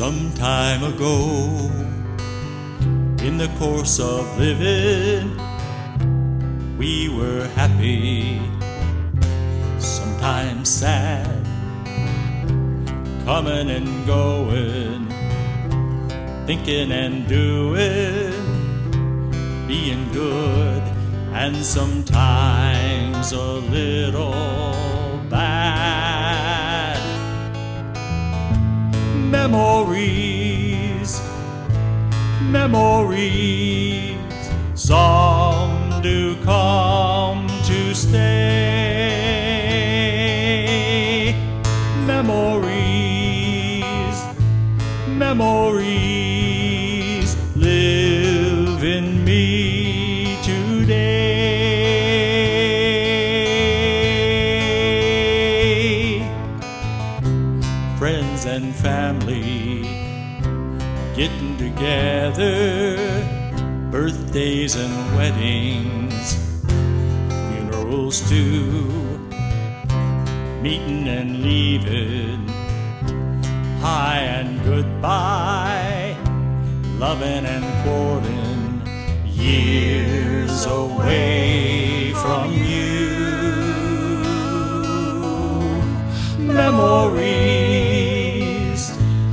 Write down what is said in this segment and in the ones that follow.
Some time ago, in the course of living, we were happy, sometimes sad, coming and going, thinking and doing, being good, and sometimes a little bad. Memories, memories, some do come to stay. Memories, memories live in me today. Friends and family getting together, birthdays and weddings, funerals too, meeting and leaving, hi and goodbye, loving and quartering, years away from you. Memories,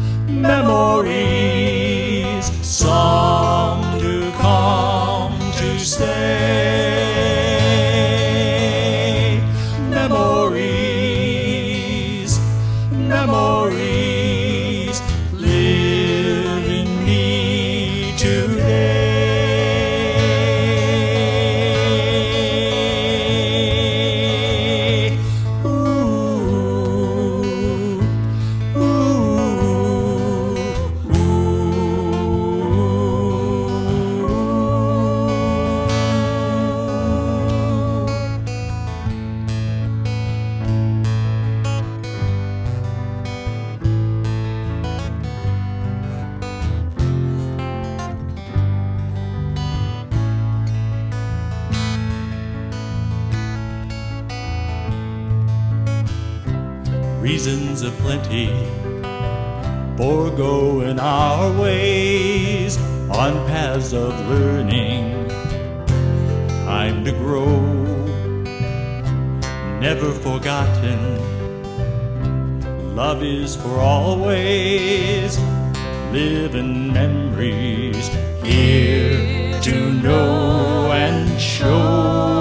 memories, some do come to stay. Memories, memories live in me today. Reasons aplenty for going our ways on paths of learning. Time to grow, never forgotten. Love is for always, living memories here to know and show.